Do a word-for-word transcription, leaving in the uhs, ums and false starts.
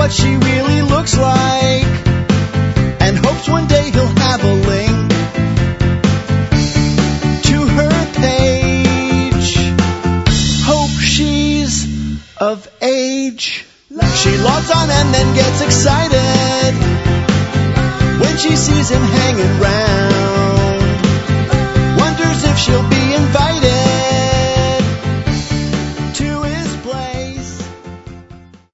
what she really looks like, and hopes one day he'll have a link to her page. Hope she's of age. She logs on and then gets excited when she sees him hanging round. Wonders if she'll be invited